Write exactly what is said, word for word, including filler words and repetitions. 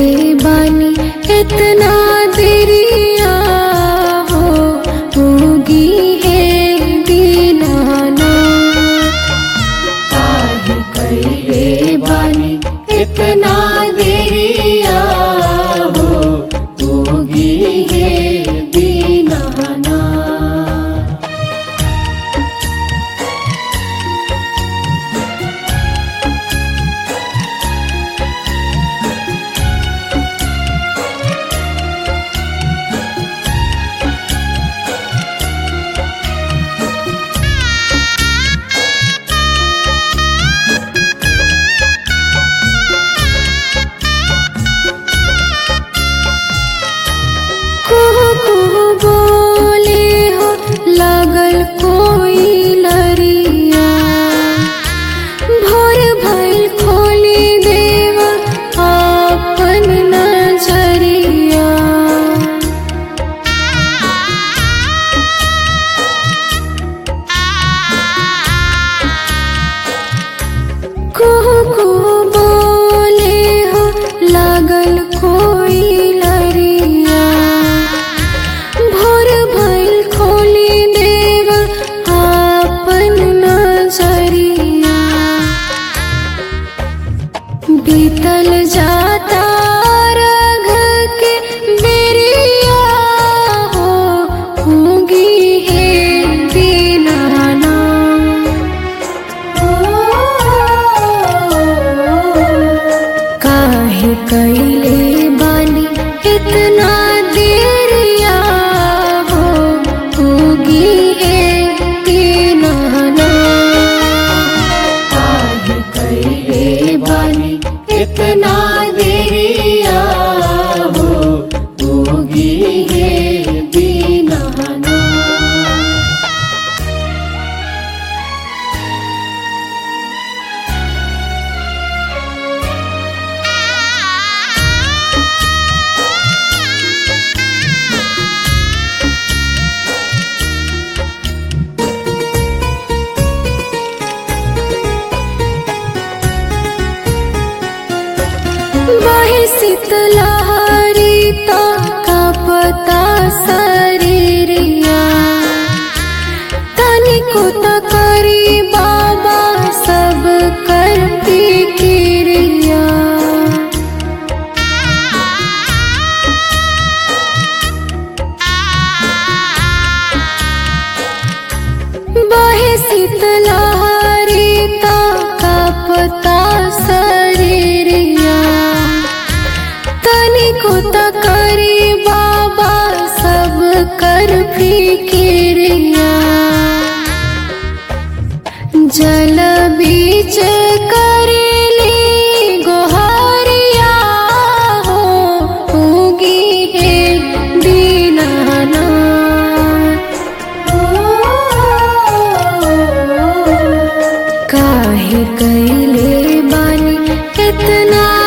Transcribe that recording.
बानी इतना देरिया हो होगी है दीनानाथ। काहे कइले बानी इतना देरिया हो होगी है दीनानाथ। कुहू कुहू बोले हो लागल कोई लरिया, भोर भइल खोली देव आपन नजरिया। कुहू कुहू बोले हो लागल कोई लरिया, भोर भइल खोली देव आपन नजरिया। बीतल जाता रघ के बेरिया हो होगी है दीनानाथ। काहे कइले बानी इतना देरिया हो होगी है दीनानाथ। काहे कइले बानी इतना देरिया हो होगी है दीनानाथ। बहे शीतलहरी ता कांपता शरीरिया, तनिको त करी बाबा सब कर फिकिरिया। बहे शीतलहरी ता कांपता शरीरिया, तनिको त करी बाबा सब कर फिकिरिया। जल बीच करेली गोहारिया हो होगी है दीनानाथ। काहे कइले बानी इतना